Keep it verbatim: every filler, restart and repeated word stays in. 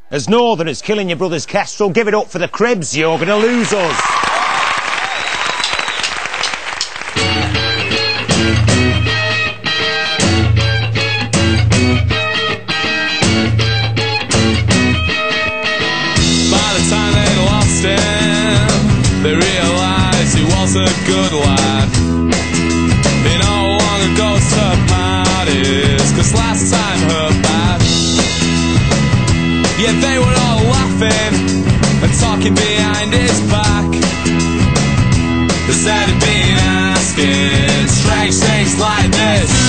As Northerners killing your brother's kestrel, give it up for the Cribs, you're going to lose us. By the time they lost him, they realised he was a good lad. They no longer go to parties, cause last time hurt bad. Yeah, they were all laughing and talking behind his back. They said he'd been asking strange things like this.